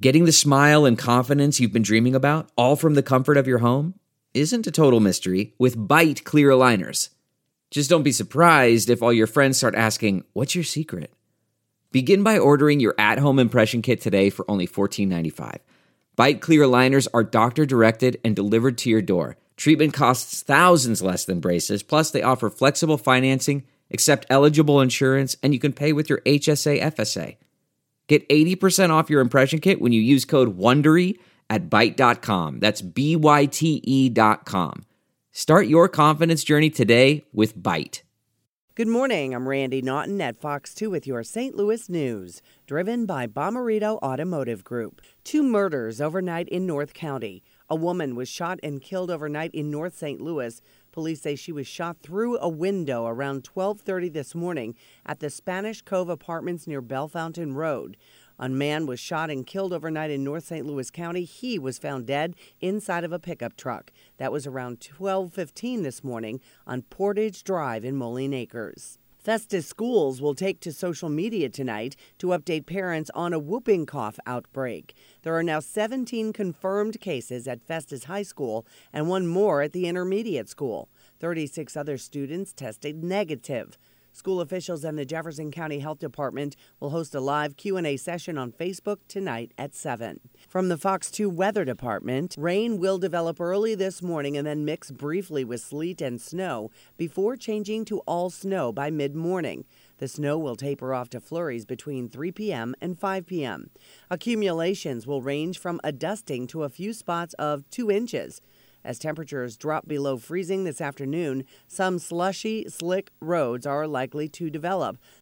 Getting the smile and confidence you've been dreaming about, all from the comfort of your home, isn't a total mystery with Bite Clear Aligners. Just don't be surprised if all your friends start asking, "What's your secret?" Begin by ordering your at-home impression kit today for only $14.95. Bite Clear Aligners are doctor-directed and delivered to your door. Treatment costs thousands less than braces, plus they offer flexible financing, accept eligible insurance, and you can pay with your HSA FSA. Get 80% off your impression kit when you use code WONDERY at Byte.com. That's BYTE.com. Start your confidence journey today with Byte. Good morning, I'm Randy Naughton at Fox 2 with your St. Louis news, driven by Bomarito Automotive Group. 2 murders overnight in North County. A woman was shot and killed overnight in North St. Louis. Police say she was shot through a window around 12:30 this morning at the Spanish Cove Apartments near Bellefontaine Road. A man was shot and killed overnight in North St. Louis County. He was found dead inside of a pickup truck. That was around 12:15 this morning on Portage Drive in Moline Acres. Festus Schools will take to social media tonight to update parents on a whooping cough outbreak. There are now 17 confirmed cases at Festus High School and 1 more at the intermediate school. 36 other students tested negative. School officials and the Jefferson County Health Department will host a live Q&A session on Facebook tonight at 7. From the Fox 2 Weather Department, rain will develop early this morning and then mix briefly with sleet and snow before changing to all snow by mid-morning. The snow will taper off to flurries between 3 p.m. and 5 p.m. Accumulations will range from a dusting to a few spots of 2 inches. As temperatures drop below freezing this afternoon, some slushy, slick roads are likely to develop.